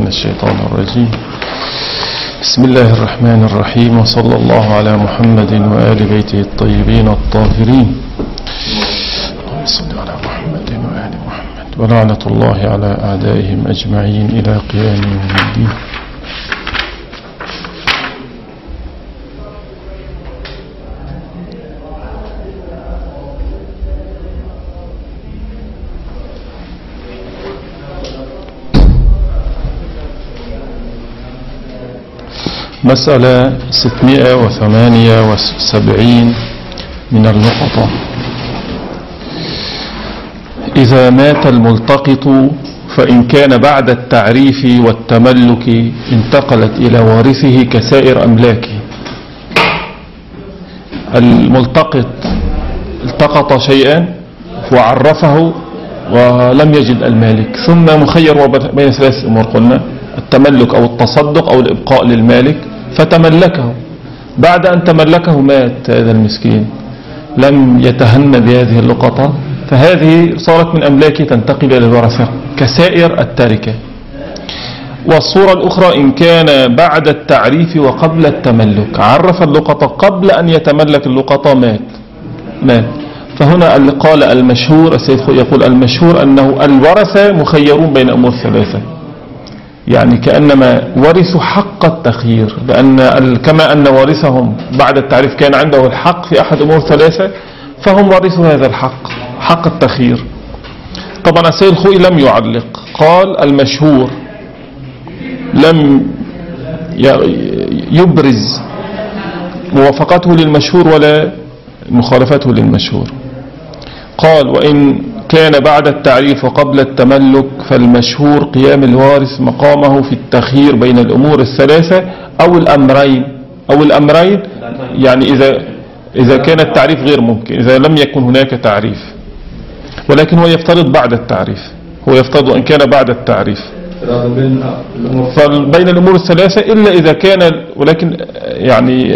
الشيطان الرجيم. بسم الله الرحمن الرحيم، وصلى الله على محمد وآل بيته الطيبين الطاهرين. اللهم صل على محمد وآل محمد، ولعنة الله على أعدائهم أجمعين إلى قيام يوم الدين. مسألة 678 من اللقطة. إذا مات الملتقط فإن كان بعد التعريف والتملك انتقلت إلى وارثه كسائر أملاكه. الملتقط التقط شيئا وعرفه ولم يجد المالك، ثم مخير بين ثلاث أمور قلنا: التملك أو التصدق أو الإبقاء للمالك، فتملكه. بعد أن تملكه مات هذا المسكين، لم يتهنى بهذه اللقطة، فهذه صارت من أملاكه تنتقل إلى الورثة كسائر التركة. والصورة الأخرى إن كان بعد التعريف وقبل التملك، عرف اللقطة قبل أن يتملك اللقطة، مات. فهنا قال المشهور، السيد يقول المشهور أنه الورثة مخيرون بين أمور ثلاثة، يعني كأنما ورثوا حق التخيير، لأن كما أن وارثهم بعد التعريف كان عنده الحق في أحد أمور ثلاثة، فهم ورثوا هذا الحق، حق التخيير. طبعا السيد الخوئي لم يعلق، قال المشهور لم يبرز موافقته للمشهور ولا مخالفته للمشهور. قال وإن كان بعد التعريف وقبل التملك فالمشهور قيام الوارث مقامه في التخيير بين الأمور الثلاثة أو الأمرين، يعني إذا كان التعريف غير ممكن، إذا لم يكن هناك تعريف، ولكن هو يفترض بعد التعريف، هو يفترض أن كان بعد التعريف بين الأمور الثلاثة، إلا إذا كان، ولكن يعني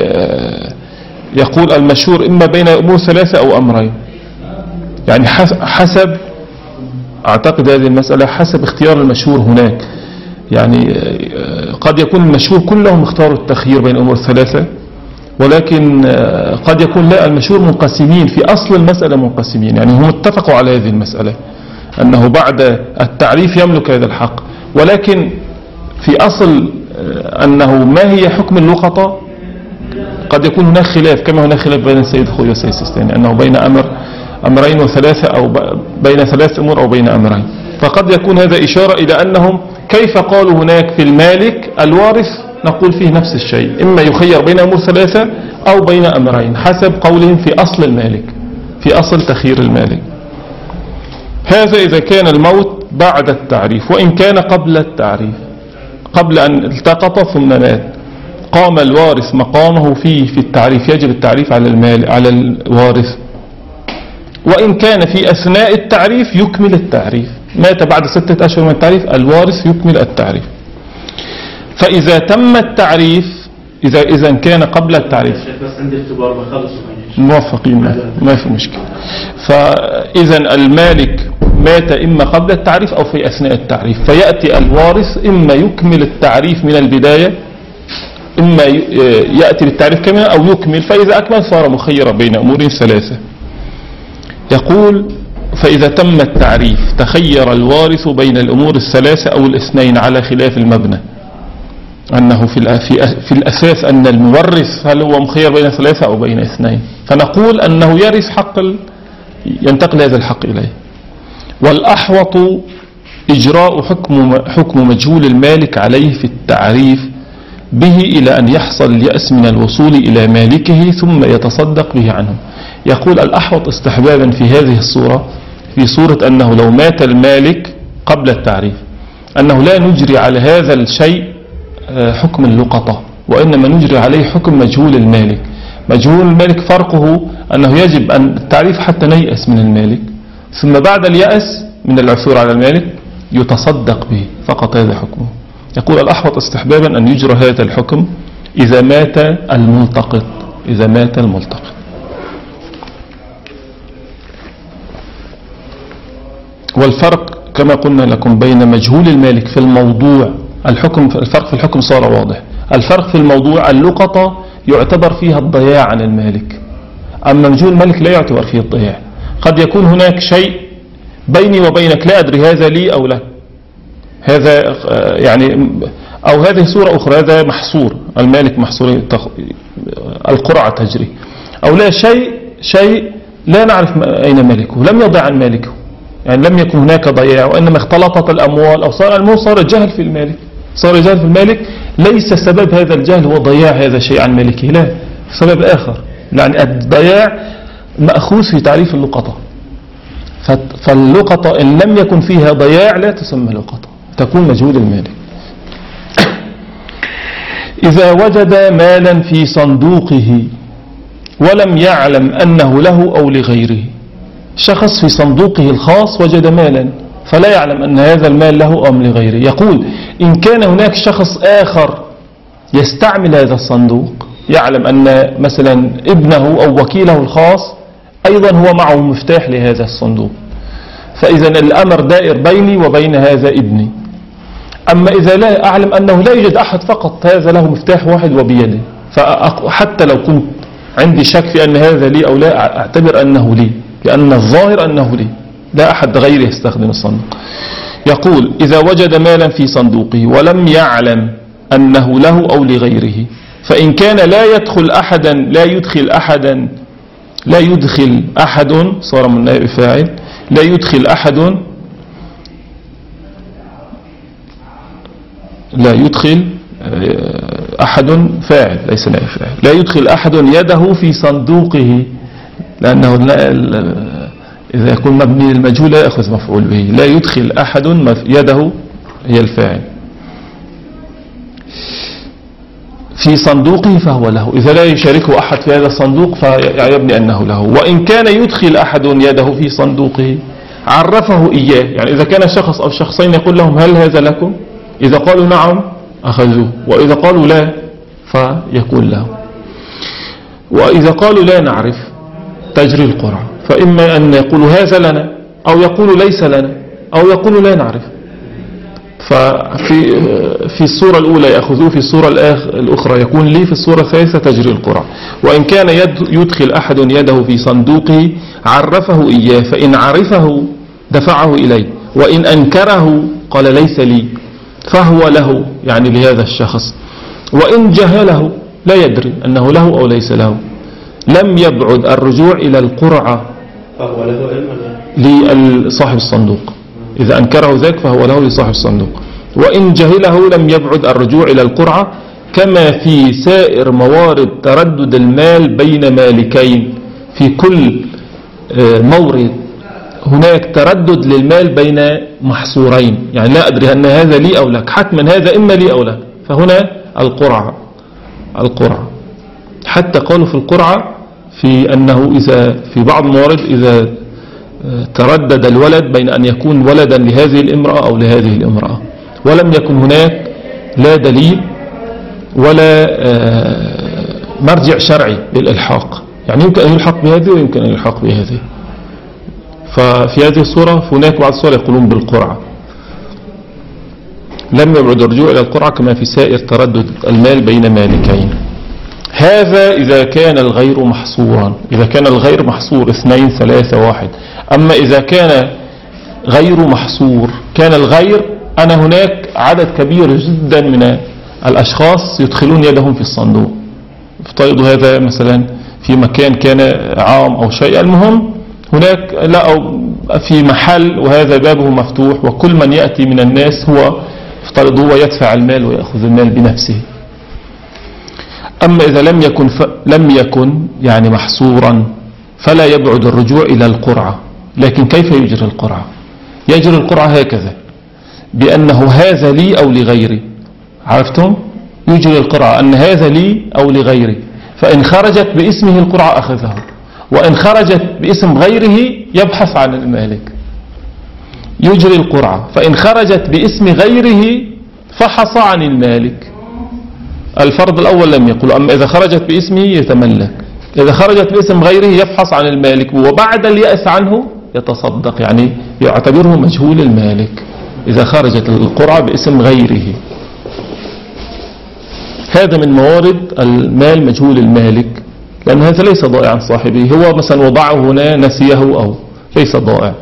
يقول المشهور إما بين أمور ثلاثة أو أمرين، يعني حسب، أعتقد هذه المسألة حسب اختيار المشهور هناك. يعني قد يكون المشهور كلهم اختاروا التخيير بين أمور ثلاثة، ولكن قد يكون لا، المشهور منقسمين في أصل المسألة، منقسمين، يعني هم اتفقوا على هذه المسألة أنه بعد التعريف يملك هذا الحق، ولكن في أصل أنه ما هي حكم اللقطة قد يكون هناك خلاف، كما هناك خلاف بين السيد الخوئي والسيد السيستاني أنه بين أمرين وثلاثة، أو بين ثلاث أمور أو بين أمرين. فقد يكون هذا إشارة إلى أنهم كيف قالوا هناك في المالك الوارث، نقول فيه نفس الشيء، إما يخير بين أمور ثلاثة أو بين أمرين، حسب قولهم في أصل المالك، في أصل تخيير المالك. هذا إذا كان الموت بعد التعريف. وإن كان قبل التعريف، قبل أن التقط ثم مات، قام الوارث مقامه في التعريف، يجب التعريف على المال على الوارث. وإن كان في أثناء التعريف يكمل التعريف، مات بعد 6 أشهر من التعريف، الوارث يكمل التعريف. فإذا تم التعريف، إذا كان قبل التعريف، بس عندي اختبار بخلص موفقين، ما في مشكلة. فإذا المالك مات إما قبل التعريف أو في أثناء التعريف، فيأتي الوارث إما يكمل التعريف من البداية، إما يأتي بالتعريف كاملا أو يكمل، فإذا أكمل صار مخيرا بين أمور ثلاثة. يقول فإذا تم التعريف تخير الوارث بين الأمور الثلاثة أو الاثنين، على خلاف المبنى، أنه في الأساس أن المورث هل هو مخير بين ثلاثة أو بين اثنين، فنقول أنه يرث حق ينتقل هذا الحق إليه. والأحوط إجراء حكم مجهول المالك عليه في التعريف به إلى أن يحصل اليأس من الوصول إلى مالكه ثم يتصدق به عنه. يقول الأحوط استحبابا في هذه الصورة، في صورة أنه لو مات المالك قبل التعريف، أنه لا نجري على هذا الشيء حكم اللقطة، وإنما نجري عليه حكم مجهول المالك. مجهول المالك فرقه أنه يجب أن التعريف حتى نيأس من المالك، ثم بعد اليأس من العثور على المالك يتصدق به، فقط هذا حكمه. يقول الأحوط استحبابا أن يجرى هذا الحكم إذا مات الملتقط، إذا مات الملتقط. والفرق كما قلنا لكم بين مجهول المالك في الموضوع الفرق في الحكم صار واضح. الفرق في الموضوع اللقطة يعتبر فيها الضياع عن المالك، أما مجهول الملك لا يعتبر فيه الضياع. قد يكون هناك شيء بيني وبينك لا أدري هذا لي أو لا، هذا يعني أو هذه صورة أخرى، هذا محصور، المالك محصور، القرعة تجري، أو لا شيء لا نعرف أين مالكه، لم يضع عن مالكه، يعني لم يكن هناك ضياع، وإنما اختلطت الأموال أو صار جهل في المالك، صار جهل في المالك. ليس سبب هذا الجهل هو ضياع هذا الشيء عن مالكه، لا، سبب آخر. يعني الضياع مأخوذ في تعريف اللقطة، فاللقطة إن لم يكن فيها ضياع لا تسمى لقطة، تكون مجهول المالك. إذا وجد مالا في صندوقه ولم يعلم أنه له أو لغيره، شخص في صندوقه الخاص وجد مالا فلا يعلم أن هذا المال له أم لغيره، يقول إن كان هناك شخص آخر يستعمل هذا الصندوق، يعلم أن مثلا ابنه أو وكيله الخاص أيضا هو معه مفتاح لهذا الصندوق، فإذا الأمر دائر بيني وبين هذا ابني. أما إذا لا أعلم أنه لا يوجد أحد فقط هذا له مفتاح واحد وبيده، فحتى لو كنت عندي شك في أن هذا لي أو لا، أعتبر أنه لي، لأن الظاهر أنه لي، لا أحد غيري يستخدم الصندوق. يقول إذا وجد مالا في صندوقه ولم يعلم أنه له أو لغيره، فإن كان لا يدخل أحد صار من نائب فاعل، لا يدخل أحد فاعل ليس نائب فاعل، لا يدخل أحد يده في صندوقه، لأنه إذا يكون مبني المجهول لا يأخذ مفعول به، لا يدخل أحد يده هي الفاعل في صندوقه فهو له، إذا لا يشاركه أحد في هذا الصندوق فيبني أنه له. وإن كان يدخل أحد يده في صندوقه عرفه إياه، يعني إذا كان شخص أو شخصين يقول لهم هل هذا لكم، إذا قالوا نعم أخذوه، وإذا قالوا لا فيكون له، وإذا قالوا لا نعرف تجري القرعة، فإما أن يقولوا هذا لنا أو يقولوا ليس لنا أو يقولوا لا نعرف. ففي الصورة الأولى يأخذوه، في الصورة الأخرى يكون لي، في الصورة الثالثة تجري القرعة. وإن كان يدخل أحد يده في صندوقه عرفه إياه، فإن عرفه دفعه إليه، وإن أنكره قال ليس لي فهو له، يعني لهذا الشخص. وإن جهله لا يدري أنه له أو ليس له، لم يبعد الرجوع إلى القرعة فهو له لصاحب الصندوق، إذا أنكره ذاك فهو له لصاحب الصندوق. وإن جهله لم يبعد الرجوع إلى القرعة، كما في سائر موارد تردد المال بين مالكين. في كل مورد هناك تردد للمال بين محصورين، يعني لا أدري أن هذا لي أو لك، حتما هذا إما لي أو لك، فهنا القرعة. حتى قالوا في القرعة في أنه إذا في بعض الموارد إذا تردد الولد بين أن يكون ولدا لهذه الامرأة أو لهذه الامرأة، ولم يكن هناك لا دليل ولا مرجع شرعي للإلحاق، يعني يمكن أن يلحق بهذه ويمكن أن يلحق بهذه. ففي هذه الصورة هناك بعض الصور يقولون بالقرعة، لم يبعد الرجوع إلى القرعة كما في سائر تردد المال بين مالكين. هذا إذا كان الغير محصورا، إذا كان الغير محصور 2 3 1. أما إذا كان غير محصور، كان الغير أنا هناك عدد كبير جدا من الأشخاص يدخلون يدهم في الصندوق، افترضوا هذا مثلا في مكان كان عام أو شيء، المهم هناك لقوا في محل وهذا بابه مفتوح، وكل من يأتي من الناس هو افترض هو يدفع المال ويأخذ المال بنفسه. أما إذا لم يكن يعني محصورا فلا يبعد الرجوع إلى القرعة. لكن كيف يجري القرعة؟ يجري القرعة هكذا، بأنه هذا لي أو لغيري، عرفتم؟ يجري القرعة أن هذا لي أو لغيري، فإن خرجت باسمه القرعة أخذه، وإن خرجت باسم غيره يبحث عن المالك. يجري القرعة، فإن خرجت باسم غيره فحص عن المالك. الفرض الأول لم يقل، أما إذا خرجت باسمه يتملك، إذا خرجت باسم غيره يفحص عن المالك، وبعد اليأس عنه يتصدق، يعني يعتبره مجهول المالك إذا خرجت القرعة باسم غيره. هذا من موارد المال مجهول المالك، لأن هذا ليس ضائع عن صاحبه، هو مثلا وضعه هنا نسيه أو ليس ضائع.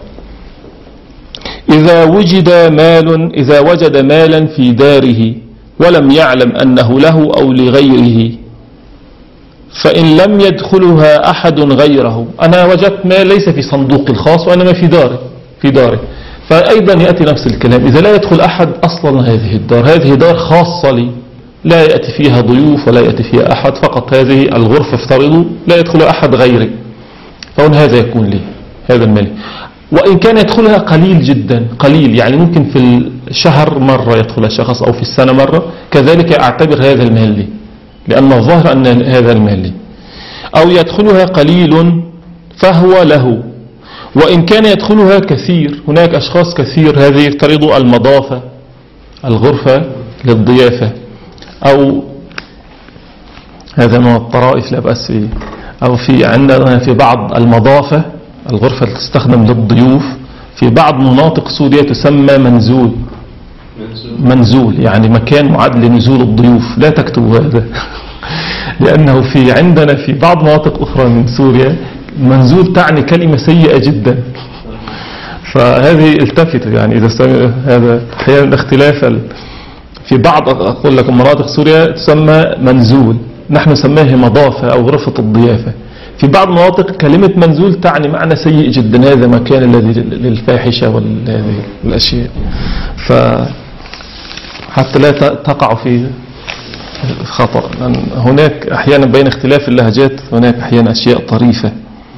إذا وجد مالا في داره ولم يعلم أنه له أو لغيره، فإن لم يدخلها أحد غيره، أنا وجدت مال ليس في صندوق الخاص وإنما في داره، فأيضا يأتي نفس الكلام. إذا لا يدخل أحد أصلا هذه دار خاصة لي، لا يأتي فيها ضيوف ولا يأتي فيها أحد، فقط هذه الغرفة افترضوا لا يدخل أحد غيري، فهنا هذا يكون لي هذا المال. وإن كان يدخلها قليل جدا، قليل يعني ممكن في الشهر مرة يدخل شخص أو في السنة مرة، كذلك أعتبر هذا المال لي، لأن الظاهر أن هذا المال لي. أو يدخلها قليل فهو له. وإن كان يدخلها كثير، هناك أشخاص كثير، هذه يفترضوا المضافة، الغرفة للضيافة، أو هذا من الطرائف لا بأس فيه، أو عندنا في بعض المضافة الغرفة اللي تستخدم للضيوف في بعض مناطق سوريا تسمى منزول، يعني مكان معد لنزول الضيوف. لا تكتبوا هذا لأنه عندنا في بعض مناطق أخرى من سوريا منزول تعني كلمة سيئة جدا، فهذه التفتوا يعني إذا هذا أحيانا اختلاف في بعض أقول لكم مناطق سوريا تسمى منزول، نحن نسميه مضافة أو غرفة الضيافة. في بعض المناطق كلمة منزول تعني معنى سيء جدا، هذا مكان الذي للفاحشة وهذه الأشياء، حتى لا تقع في خطأ. هناك أحيانا بين اختلاف اللهجات هناك أحيانا أشياء طريفة.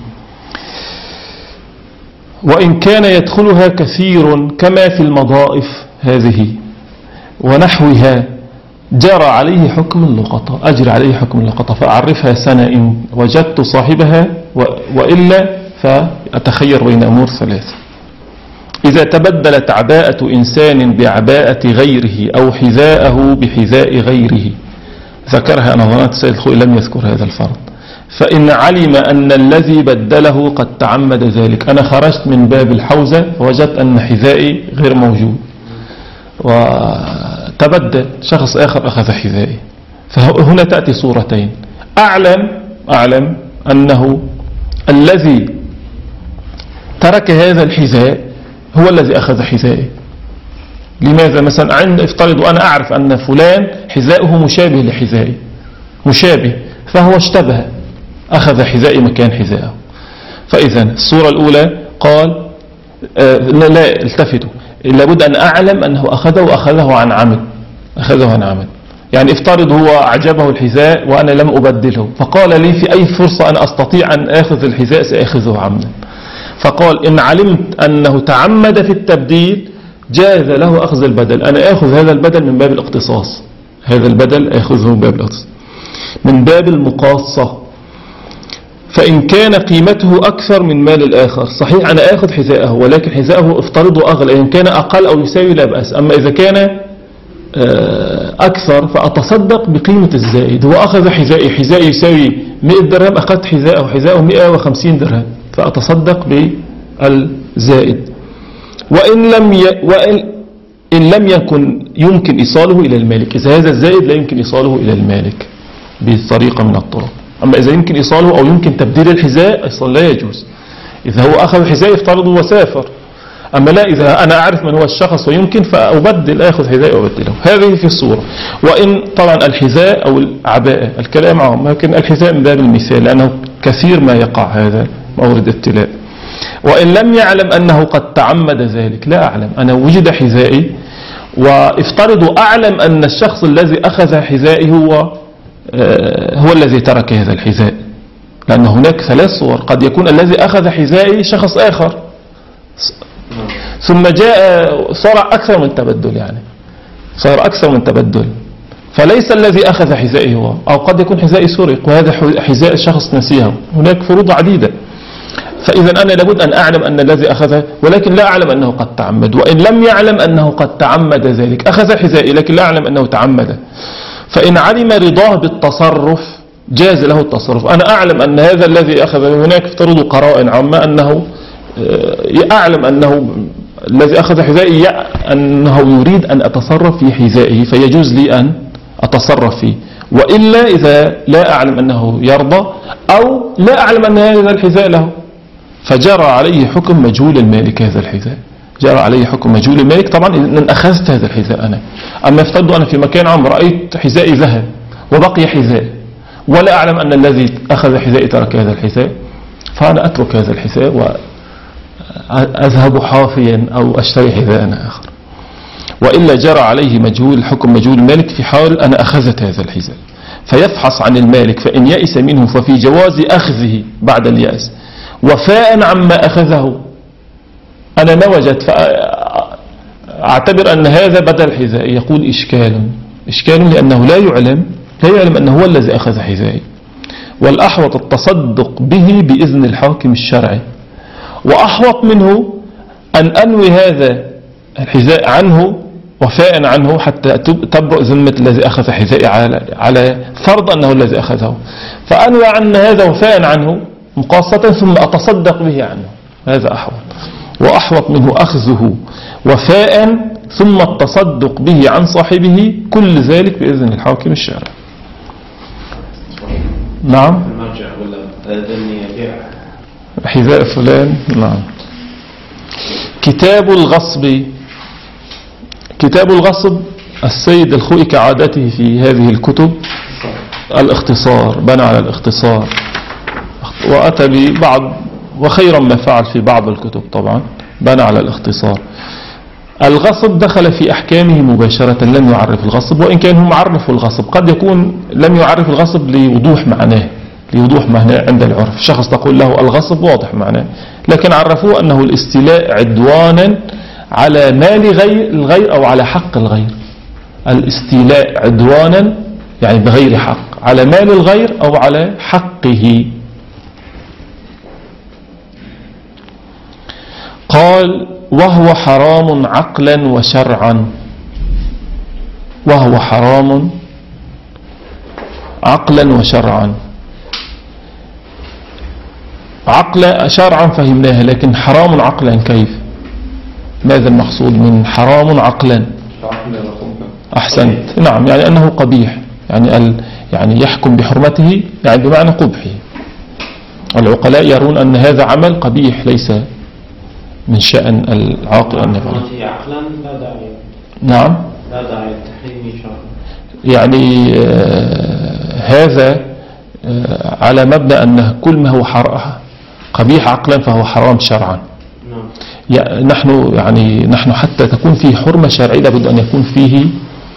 وإن كان يدخلها كثير كما في المضائف هذه ونحوها جرى عليه حكم اللقطة، أجري عليه حكم اللقطة، فأعرفها سنة إن وجدت صاحبها، وإلا فأتخير بين أمور ثلاثة. إذا تبدلت عباءة إنسان بعباءة غيره أو حذاءه بحذاء غيره، ذكرها أنا ظننت سيد الخوئي لم يذكر هذا الفرض. فإن علم أن الذي بدله قد تعمد ذلك، أنا خرجت من باب الحوزة ووجدت أن حذائي غير موجود، وتبدل شخص آخر أخذ حذائي، فهنا تأتي صورتين. أعلم أنه الذي ترك هذا الحذاء هو الذي أخذ حذائي. لماذا؟ مثلا افترض أنا أعرف أن فلان حذاؤه مشابه لحذائي، مشابه، فهو اشتبه أخذ حذائي مكان حذائه. فإذا الصورة الأولى قال لا التفتوا، لابد أن أعلم أنه أخذه عن عمد. يعني افترض هو أعجبه الحذاء وأنا لم أبدله، فقال لي في أي فرصة أنا أستطيع أن أخذ الحذاء سأخذه عمدا، فقال إن علمت أنه تعمد في التبديل جاز له أخذ البدل، أنا أخذ هذا البدل من باب الاقتصاص، هذا البدل أخذه من باب الاقتصاص، من باب المقاصة. فإن كان قيمته أكثر من مال الآخر، صحيح أنا أخذ حذاءه ولكن حذاءه افترضه أغلى، إن كان أقل أو يساوي لا بأس، أما إذا كان أكثر فأتصدق بقيمة الزائد. هو أخذ حذائي يساوي 100 درهم، أخذت حذاءه 150 درهم، فأتصدق بالزائد. وإن لم يكن يمكن إيصاله إلى المالك، إذا هذا الزائد لا يمكن إيصاله إلى المالك بطريقة من الطرق، أما إذا يمكن إيصاله أو يمكن تبديل الحذاء أصلا لا يجوز. إذا هو أخذ حذاء افترضه وسافر، أما لا إذا أنا أعرف من هو الشخص ويمكن فأبدل، أخذ حذاء وأبدله. هذه في الصورة. وإن طبعا الحذاء أو العباءة الكلام عام، لكن الحذاء من باب المثال لأنه كثير ما يقع هذا مورد ابتلاء. وإن لم يعلم أنه قد تعمد ذلك، لا أعلم أنا وجد حذائي وافترض أعلم أن الشخص الذي أخذ حذائي هو الذي ترك هذا الحذاء، لأن هناك 3 صور، قد يكون الذي أخذ حذائي شخص آخر ثم جاء صار أكثر من تبدل، يعني صار أكثر من تبدل، فليس الذي أخذ حذائي هو، أو قد يكون حذائي سرق وهذا حذاء شخص نسيه، هناك فروض عديدة. فإذا أنا لابد أن أعلم أن الذي أخذه، ولكن لا أعلم أنه قد تعمد. وإن لم يعلم أنه قد تعمد ذلك، أخذ حذائي لكن لا أعلم أنه تعمد، فإن علم رضاه بالتصرف جاز له التصرف. أنا أعلم أن هذا الذي أخذه، هناك افترضوا قرائن عامة أنه أعلم أنه الذي أخذ حذائي أنه يريد أن أتصرف في حذائه، فيجوز لي أن أتصرف فيه، وإلا إذا لا أعلم أنه يرضى أو لا أعلم أن هذا الحذاء له، فجرى عليه حكم مجهول المالك. هذا الحذاء جرى عليه حكم مجهول المالك طبعا إن أخذت هذا الحذاء أنا. أما افترض أنا في مكان عام رأيت حذائي ذهب وبقي حذاء ولا أعلم أن الذي أخذ حذائي ترك هذا الحذاء، فأنا أترك هذا الحذاء وأذهب حافيا أو أشتري حذاء آخر. وإلا جرى عليه مجهول حكم مجهول المالك في حال أنا أخذت هذا الحذاء، فيفحص عن المالك، فإن يئس منه ففي جواز أخذه بعد اليأس، وفاء عما أخذه. أنا ما وجدت فأعتبر أن هذا بدل حذاء، يقول إشكال لأنه لا يعلم أنه هو الذي أخذ حذائي. والأحوط التصدق به بإذن الحاكم الشرعي، وأحوط منه أن أنوي هذا الحذاء عنه وفاء عنه حتى تبرأ ذمة الذي أخذ حذائي على فرض أنه الذي أخذه، فأنوي عن هذا وفاء عنه مقاصة ثم أتصدق به عنه، هذا أحوط. وأحوط منه أخذه وفاء ثم التصدق به عن صاحبه، كل ذلك بإذن الحاكم الشرعي. نعم. المرجع ولا أذني يبيع حذاء فلان. نعم. كتاب الغصب. كتاب الغصب السيد الخوئي كعادته في هذه الكتب الاختصار، بنى على الاختصار، وأتى ببعض وخيرا ما فعل في بعض الكتب طبعا بنى على الاختصار. الغصب دخل في أحكامه مباشرة، لم يعرف الغصب، وإن كان هم عرفوا الغصب قد يكون لم يعرف الغصب لوضوح معناه عند العرف. شخص تقول له الغصب واضح معناه، لكن عرفوه أنه الاستيلاء عدوانا على مال الغير أو على حق الغير. الاستيلاء عدوانا يعني بغير حق على مال الغير أو على حقه. قال وهو حرام عقلا وشرعا. وهو حرام عقلا وشرعا. عقلا شرعا فهمناها، لكن حرام عقلا كيف؟ ماذا المقصود من حرام عقلا؟ أحسنت. نعم، يعني أنه قبيح، يعني يحكم بحرمته يعني بمعنى قبحه. العقلاء يرون أن هذا عمل قبيح ليس من شأن العاقل أن يفعله. عقلا لا داعي. نعم، لا داعي التحريم شرعا. يعني هذا على مبدأ أن كل ما هو قبيح عقلا فهو حرام شرعا. نحن حتى تكون فيه حرمة شرعية لابد أن يكون فيه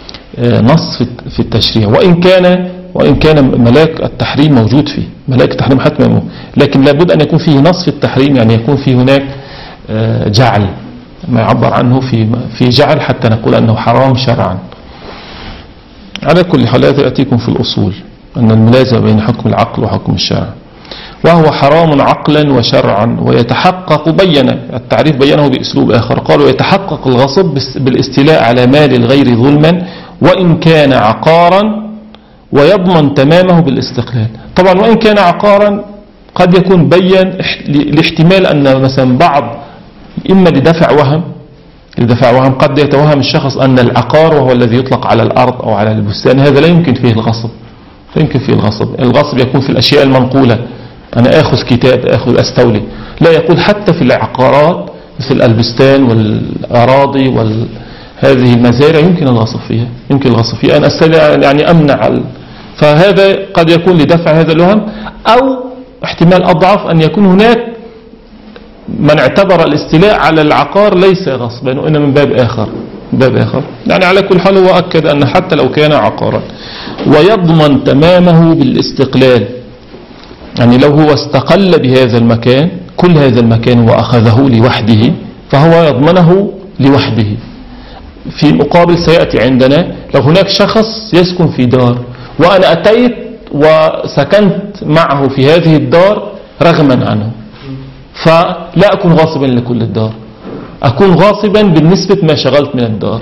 نص في التشريع، وإن كان ملاك التحريم موجود فيه، ملاك التحريم حتما موجود، لكن لابد أن يكون فيه نص في التحريم، يعني يكون فيه هناك جعل، ما يعبر عنه في جعل حتى نقول أنه حرام شرعا. على كل حال هذا يأتيكم في الأصول أن الملازمة بين حكم العقل وحكم الشرع. وهو حرام عقلا وشرعا ويتحقق، بين التعريف بينه بأسلوب آخر، قالوا يتحقق الغصب بالاستيلاء على مال الغير ظلما وإن كان عقارا، ويضمن تمامه بالاستقلال. طبعا وإن كان عقارا قد يكون بين لاحتمال أن مثلا بعض إما لدفع وهم قد يتوهم الشخص أن العقار وهو الذي يطلق على الأرض أو على البستان هذا لا يمكن فيه الغصب. الغصب يكون في الأشياء المنقولة، أنا أخذ كتاب أستولي، لا يقول حتى في العقارات مثل البستان والأراضي هذه المزارع يمكن الغصب فيها، أنا أستولي يعني أمنع فهذا قد يكون لدفع هذا الوهم، أو احتمال أضعف أن يكون هناك من اعتبر الاستيلاء على العقار ليس غصبا وإنما من باب آخر. يعني على كل حال هو أكد أن حتى لو كان عقارا ويضمن تمامه بالاستقلال، يعني لو هو استقل بهذا المكان، كل هذا المكان وأخذه لوحده فهو يضمنه لوحده. في مقابل سيأتي عندنا لو هناك شخص يسكن في دار وأنا أتيت وسكنت معه في هذه الدار رغما عنه، فلا أكون غاصبا لكل الدار، أكون غاصبا بالنسبة ما شغلت من الدار.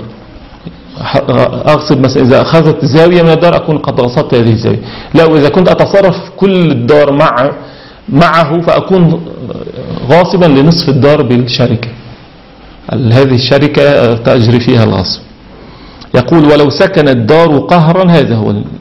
أغصب مثلا إذا أخذت زاوية من الدار أكون قد غصبت هذه الزاوية. لا، وإذا كنت أتصرف كل الدار معه فأكون غاصبا لنصف الدار بالشركة، هذه الشركة تجري فيها الغصب. يقول ولو سكن الدار قهرا، هذا هو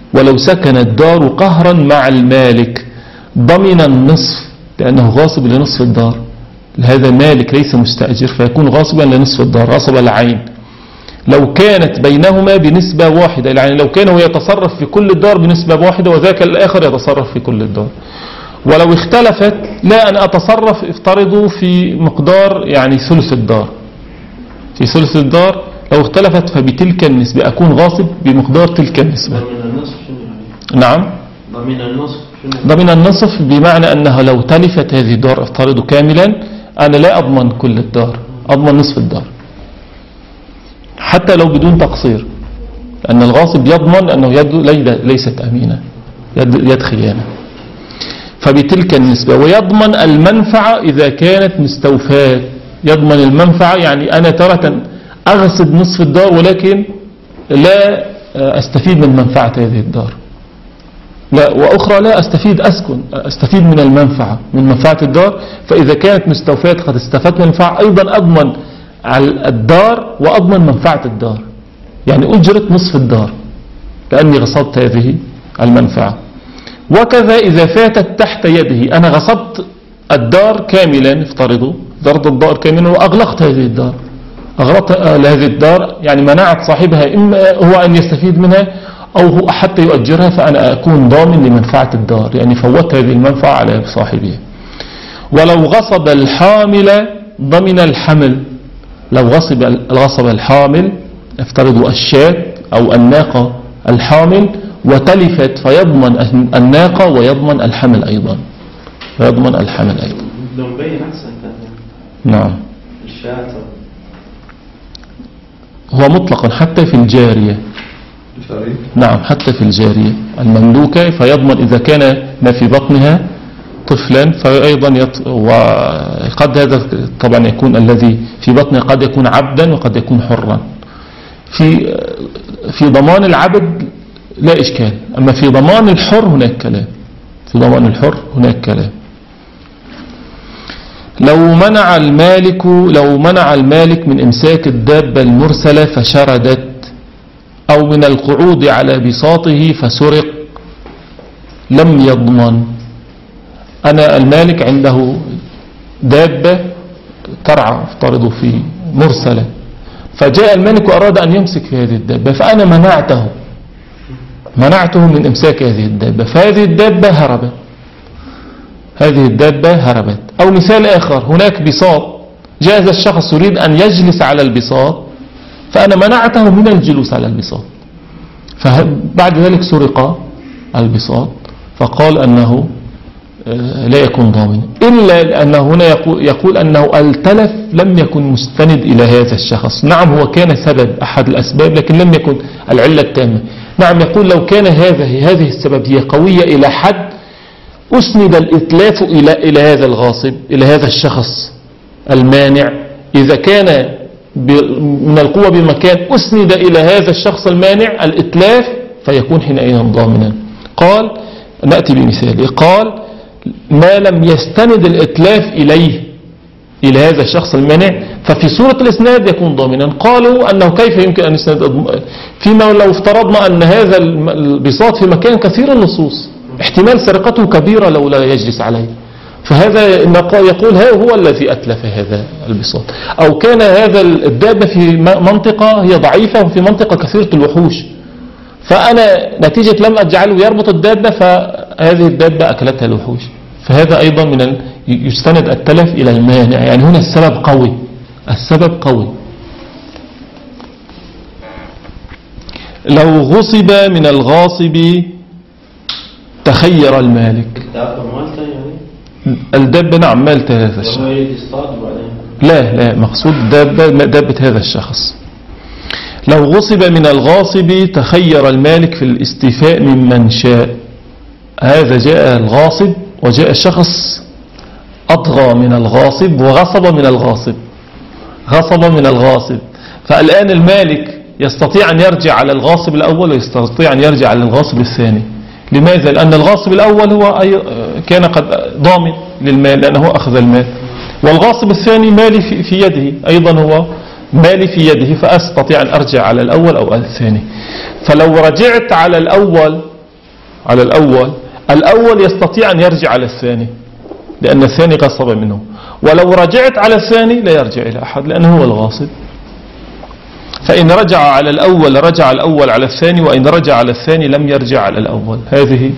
ولو سكن الدار قهرا مع المالك ضمن النصف، لأنه غاصب لنصف الدار. هذا مالك ليس مستأجر، فيكون غاصبا لنصف الدار، غصب العين. لو كانت بينهما بنسبة واحدة، يعني لو كان هو يتصرف في كل الدار بنسبة واحدة وذاك الآخر يتصرف في كل الدار. ولو اختلفت، لا أن أتصرف افترضوا في مقدار يعني ثلث الدار، في ثلث الدار لو اختلفت فبتلك النسبة أكون غاصب بمقدار تلك النسبة. ضمن النصف شنو يعني؟ نعم، ضمن النصف شنو؟ ضمن النصف بمعنى أنها لو تلفت هذه الدار افترضوا كاملا، أنا لا أضمن كل الدار، أضمن نصف الدار حتى لو بدون تقصير، لأن الغاصب يضمن أنه يد ليست أمينة، يد خيانة. فبتلك النسبة. ويضمن المنفعة إذا كانت مستوفاة، يضمن المنفعة يعني أنا تارة أغصب نصف الدار ولكن لا أستفيد من منفعة هذه الدار، لا، وأخرى لا أستفيد من المنفعة، من منفعة الدار. فإذا كانت مستوفاة قد استفدت من المنفعة، أيضا أضمن على الدار وأضمن منفعة الدار، يعني أجرة نصف الدار لأني غصبت هذه المنفعة. وكذا إذا فاتت تحت يده، أنا غصبت الدار كاملا، افترضوا ضرب الدار كاملا وأغلقت هذه الدار، أغلقت هذه الدار يعني منعت صاحبها إما هو أن يستفيد منها أو هو حتى يؤجرها، فأنا أكون ضامن لمنفعة الدار، يعني فوت هذه المنفعة على صاحبها. ولو غصب الحامل ضمن الحمل، لو غصب الحامل افترضوا الشاة أو الناقة الحامل وتلفت، فيضمن الناقة ويضمن الحمل أيضا، فيضمن الحمل أيضا. لو بين أحسن. نعم، الشاة هو مطلقا حتى في الجارية. نعم، حتى في الجارية المملوكة، فيضمن إذا كان ما في بطنها طفلا فأيضا وقد هذا طبعا يكون الذي في بطنها قد يكون عبدا وقد يكون حرا. في ضمان العبد لا إشكال، أما في ضمان الحر هناك كلام، في ضمان الحر هناك كلام. لو منع المالك من إمساك الدابة المرسلة فشردت، أو من القعود على بساطه فسرق، لم يضمن. أنا المالك عنده دابة ترعى افترضوا في مرسلة، فجاء الملك وأراد أن يمسك في هذه الدابة، فأنا منعته من إمساك هذه الدابة، فهذه الدابة هربت. أو مثال آخر، هناك بساط، جاء الشخص يريد أن يجلس على البساط، فأنا منعته من الجلوس على البساط، فبعد ذلك سرق البساط، فقال أنه لا يكون ضامنا، إلا أنه هنا يقول أنه التلف لم يكن مستند إلى هذا الشخص. نعم، هو كان سبب أحد الأسباب لكن لم يكن العلة التامة. نعم، يقول لو كان هذه السبب هي قوية إلى حد أسند الإتلاف إلى هذا الغاصب، إلى هذا الشخص المانع، إذا كان من القوة بمكان أسند إلى هذا الشخص المانع الإتلاف فيكون حينئذ ضامنا. قال، نأتي بمثال، قال ما لم يستند الإتلاف إلى هذا الشخص المانع ففي صورة الإسناد يكون ضامنا. قالوا أنه كيف يمكن أن يسند فيما لو افترضنا أن هذا البساط في مكان كثير اللصوص، احتمال سرقته كبيرة لو لا يجلس عليه، فهذا يقول هو الذي أتلف هذا البساط. أو كان هذا الدابة في منطقة هي ضعيفة وفي منطقة كثيرة الوحوش، فأنا نتيجة لم أجعله يربط الدابة فهذه الدابة أكلتها الوحوش، فهذا أيضا من يستند التلف إلى المانع، يعني هنا السبب قوي. لو غصب من الغاصب تخير المالك. الدابة نعم مالت هذا الشخص، لا مقصود دابة هذا الشخص. لو غصب من الغاصب تخير المالك في الاستيفاء ممن شاء. هذا جاء الغاصب وجاء الشخص أطغى من الغاصب وغصب من الغاصب، فالآن المالك يستطيع أن يرجع على الغاصب الأول ويستطيع أن يرجع على الغاصب الثاني. لماذا؟ لأن الغاصب الأول هو كان قد ضامن للمال لأنه أخذ المال، والغاصب الثاني مالي في يده، أيضا هو مالي في يده، فأستطيع أن أرجع على الأول أو الثاني. فلو رجعت على الأول على الأول يستطيع أن يرجع على الثاني، لأن الثاني غصب منه. ولو رجعت على الثاني لا يرجع إلى أحد لأنه هو الغاصب. فإن رجع على الأول رجع الأول على الثاني، وإن رجع على الثاني لم يرجع على الأول. هذه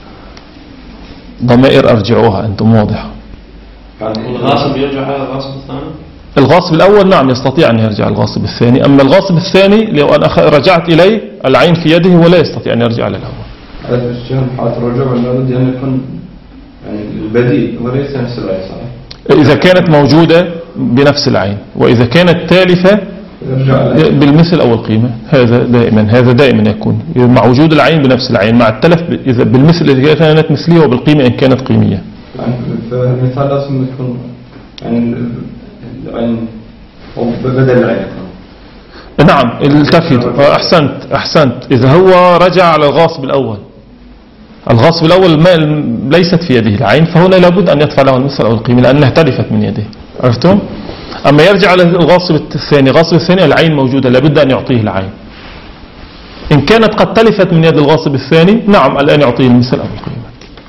ضمائر أرجعوها أنتم واضحة. والغاصب يرجع على الغاصب الثاني؟ الغاصب الأول نعم يستطيع أن يرجع الغاصب الثاني. أما الغاصب الثاني لو أنا رجعت إليه العين في يده ولا يستطيع أن يرجع على الأول. هذا الشيء حالة الرجوع لابد أن يكون يعني البديل وليس نفس العين صحيح؟ إذا كانت موجودة بنفس العين، وإذا كانت تالفة بالمثل أو القيمة. هذا دائما يكون مع وجود العين بنفس العين، مع التلف إذا بالمثل إذا كانت مثلية، وبالقيمة إن كانت قيمية. يعني فالمثال لازم يكون يعني العين أو بدل العين. نعم التفت، أحسنت. إذا هو رجع على الغاصب الأول، الغاصب الأول ليست في يده العين، فهنا لابد أن يدفع له المثل أو القيمة لأنها تلفت من يده. عرفتم؟ أما يرجع على الغاصب الثاني العين موجودة، لابد أن يعطيه العين. إن كانت قد تلفت من يد الغاصب الثاني نعم الآن يعطيه المثل أو القيمة.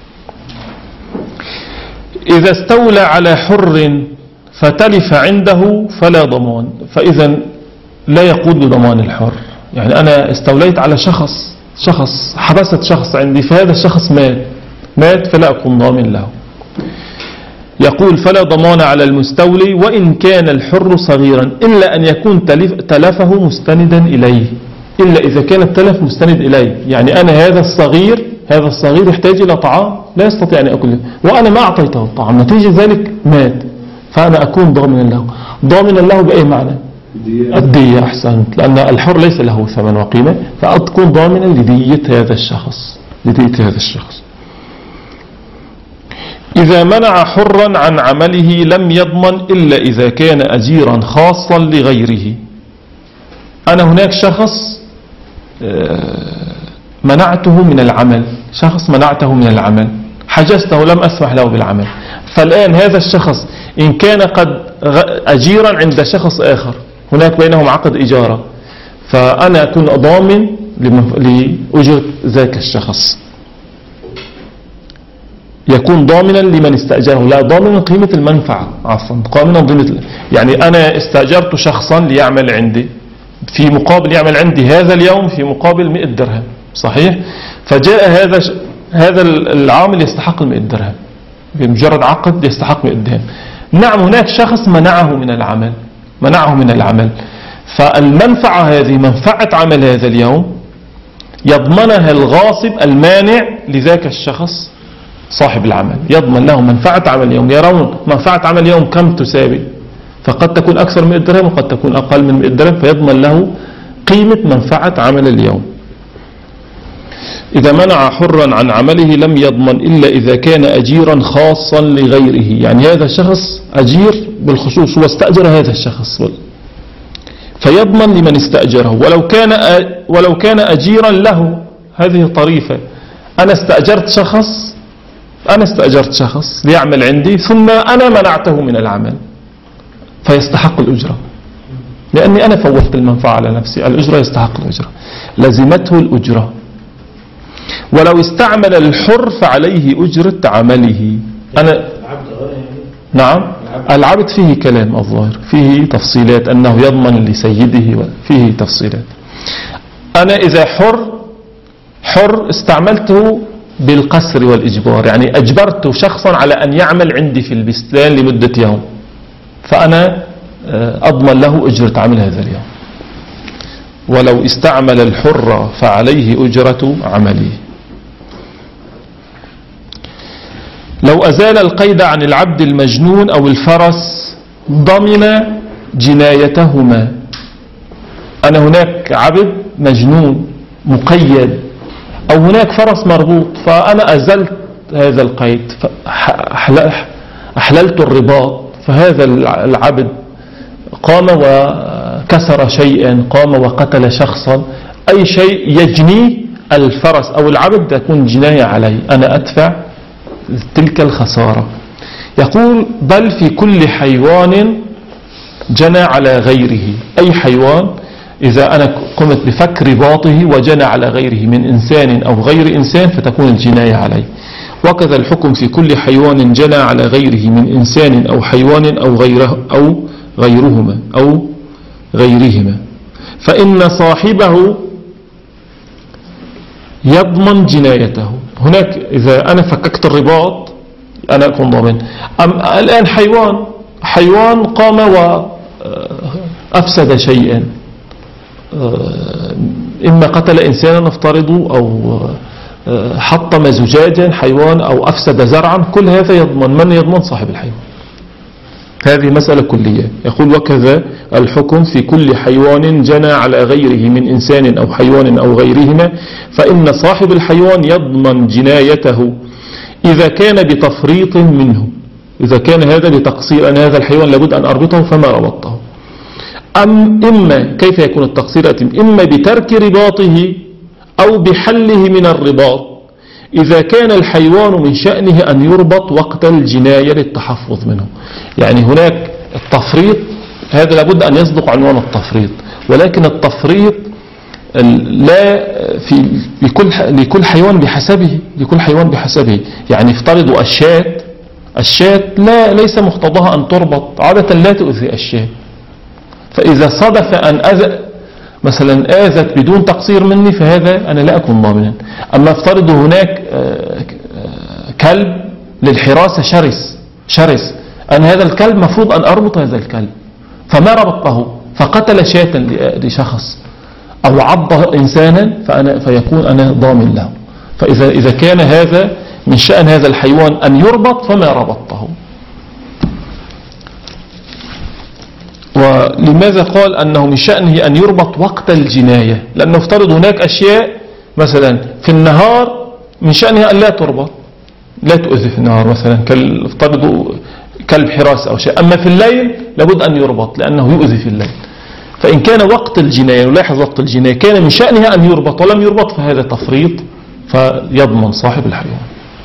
إذا استولى على حر فتلف عنده فلا ضمان، فإذا لا يقود بضمان الحر. يعني أنا استوليت على شخص حبست شخص عندي، فهذا الشخص مات فلا أكون ضامن له. يقول فلا ضمان على المستولي وإن كان الحر صغيرا إلا أن يكون تلفه مستندا إليه. إلا إذا كان التلف مستند إليه، يعني أنا هذا الصغير يحتاج إلى طعام لا يستطيع أن يأكله، وأنا ما أعطيته الطعام، نتيجة ذلك مات، فأنا أكون ضامنا له بأي معنى؟ الدية. أحسنت، لأن الحر ليس له ثمن وقيمة، فأكون ضامنا لدية هذا الشخص. إذا منع حرا عن عمله لم يضمن إلا إذا كان أجيرا خاصا لغيره. أنا هناك شخص منعته من العمل، حجزته لم أسمح له بالعمل، فالآن هذا الشخص إن كان قد أجيرا عند شخص آخر، هناك بينهم عقد إجارة، فأنا أكون ضامن لأجرة ذاك الشخص، يكون ضامنا لمن استأجره، لا ضامنا قيمة المنفعة، يعني أنا استأجرت شخصا ليعمل عندي في مقابل يعمل عندي هذا اليوم في مقابل 100 درهم، صحيح؟ فجاء هذا العامل يستحق 100 درهم بمجرد عقد يستحق 100 درهم. نعم هناك شخص منعه من العمل، فالمنفعة هذه منفعة عمل هذا اليوم يضمنها الغاصب المانع لذاك الشخص صاحب العمل، يضمن له منفعة عمل اليوم. يرون منفعة عمل اليوم كم تساوي، فقد تكون أكثر من 100 درهم وقد تكون أقل من 100 درهم، فيضمن له قيمة منفعة عمل اليوم. إذا منع حرا عن عمله لم يضمن إلا إذا كان أجيرا خاصا لغيره، يعني هذا الشخص أجير بالخصوص واستأجر هذا الشخص، فيضمن لمن استأجره ولو كان أجيرا له. هذه طريفة، أنا استأجرت شخص ليعمل عندي ثم أنا منعته من العمل فيستحق الأجرة، لأني أنا فوتت المنفعة على نفسي. الأجرة يستحق الأجرة، لزمته الأجرة. ولو استعمل الحر فعليه أجرة عمله. نعم العبد فيه كلام الظاهر، فيه تفصيلات أنه يضمن لسيده وفيه تفصيلات. أنا إذا حر استعملته بالقسر والإجبار، يعني أجبرت شخصا على أن يعمل عندي في البستان لمدة يوم، فأنا أضمن له أجرة عمل هذا اليوم. ولو استعمل الحر فعليه أجرة عمله. لو أزال القيد عن العبد المجنون أو الفرس ضمن جنايتهما. أنا هناك عبد مجنون مقيد أو هناك فرس مربوط، فأنا أزلت هذا القيد، أحللت الرباط، فهذا العبد قام وكسر شيئا، قام وقتل شخصا، أي شيء يجني الفرس أو العبد تكون جناية علي، أنا أدفع تلك الخسارة. يقول بل في كل حيوان جنى على غيره، أي حيوان إذا أنا قمت بفك رباطه وجنى على غيره من إنسان أو غير إنسان فتكون الجناية عليه. وكذا الحكم في كل حيوان جنى على غيره من إنسان أو حيوان أو غيرهما فإن صاحبه يضمن جنايته. هناك إذا أنا فككت الرباط أنا أكون ضامن. الآن حيوان قام وأفسد شيئا، إما قتل إنسانا نفترض أو حطم زجاجا حيوان أو أفسد زرعا، كل هذا يضمن. من يضمن؟ صاحب الحيوان. هذه مسألة كلية. يقول وكذا الحكم في كل حيوان جنى على غيره من إنسان أو حيوان أو غيرهما فإن صاحب الحيوان يضمن جنايته إذا كان بتفريط منه. إذا كان هذا بتقصير، أن هذا الحيوان لابد أن أربطه فما ربطه. إما كيف يكون التقصير؟ إما بترك رباطه أو بحله من الرباط إذا كان الحيوان من شأنه أن يربط وقت الجناية للتحفظ منه. يعني هناك التفريط هذا لابد أن يصدق عنوان التفريط، ولكن التفريط لا لكل حيوان بحسبه. لكل حيوان بحسبه. يعني افترضوا الشاة ليس مقتضاها أن تربط، عادة لا تؤذي الشاة، فإذا صدف أن مثلا آذت بدون تقصير مني فهذا أنا لا أكون ضامنا. أما افترض هناك كلب للحراسة شرس، أنا هذا الكلب مفروض أن أربط هذا الكلب فما ربطه فقتل شاة لشخص أو عض إنسانا فيكون أنا ضامن له. فإذا كان هذا من شأن هذا الحيوان أن يربط فما ربطه. ولماذا قال أنه من شأنه أن يربط وقت الجناية؟ لأنه افترض هناك أشياء مثلا في النهار من شأنها أن لا تربط، لا تؤذي في النهار، مثلا افترضوا كلب حراسة أو شيء. أما في الليل لابد أن يربط لأنه يؤذي في الليل. فإن كان وقت الجناية، نلاحظ وقت الجناية كان من شأنها أن يربط ولم يربط فهذا تفريط فيضمن صاحب الحيوان.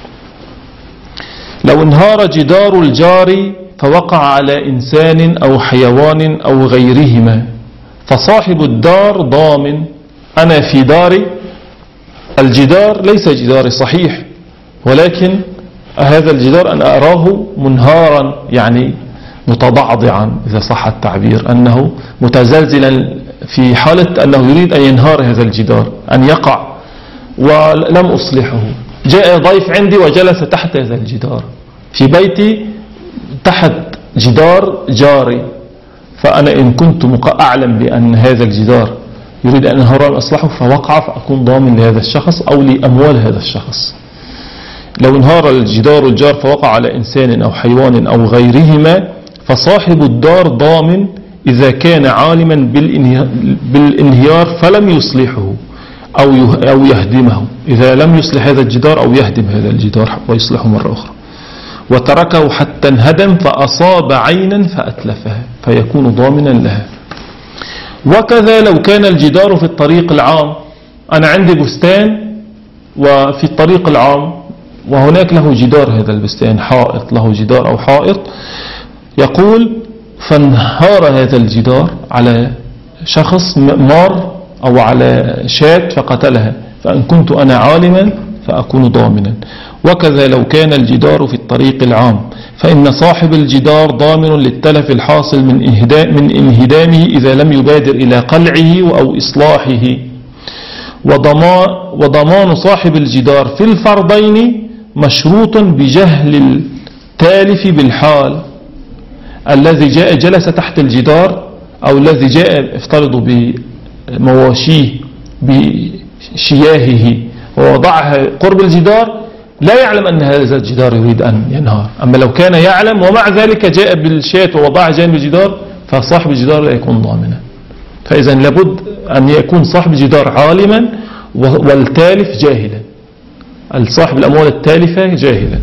لو انهار جدار الجار فوقع على إنسان أو حيوان أو غيرهما فصاحب الدار ضامن. أنا في داري الجدار ليس جداري صحيح، ولكن هذا الجدار أنا أراه منهارا، يعني متضعضعا إذا صح التعبير، أنه متزلزلا في حالة أنه يريد أن ينهار هذا الجدار، أن يقع، ولم أصلحه. جاء ضيف عندي وجلس تحت هذا الجدار في بيتي تحت جدار جاري، فأنا إن كنت أعلم بأن هذا الجدار يريد أن ينهار أصلحه فوقع فأكون ضامن لهذا الشخص أو لأموال هذا الشخص. لو انهار الجدار الجار فوقع على إنسان أو حيوان أو غيرهما فصاحب الدار ضامن إذا كان عالما بالانهيار فلم يصلحه أو يهدمه. إذا لم يصلح هذا الجدار أو يهدم هذا الجدار ويصلحه مرة أخرى، وتركه حتى انهدم فأصاب عينا فأتلفها فيكون ضامنا لها. وكذا لو كان الجدار في الطريق العام، أنا عندي بستان وفي الطريق العام وهناك له جدار، هذا البستان حائط له جدار أو حائط، يقول فانهار هذا الجدار على شخص مار أو على شاة فقتلها، فإن كنت أنا عالما فأكون ضامنا. وكذا لو كان الجدار في الطريق العام فإن صاحب الجدار ضامن للتلف الحاصل من انهدامه إذا لم يبادر إلى قلعه أو إصلاحه. وضمان صاحب الجدار في الفرضين مشروط بجهل التالف بالحال الذي جاء جلس تحت الجدار أو الذي جاء افترضوا بمواشيه بشياهه ووضعها قرب الجدار لا يعلم أن هذا الجدار يريد أن ينهار. أما لو كان يعلم ومع ذلك جاء بالشاة ووضعها جانب الجدار فصاحب الجدار لا يكون ضامنا. فإذا لابد أن يكون صاحب الجدار عالما والتالف جاهلا، صاحب الأموال التالفة جاهلا.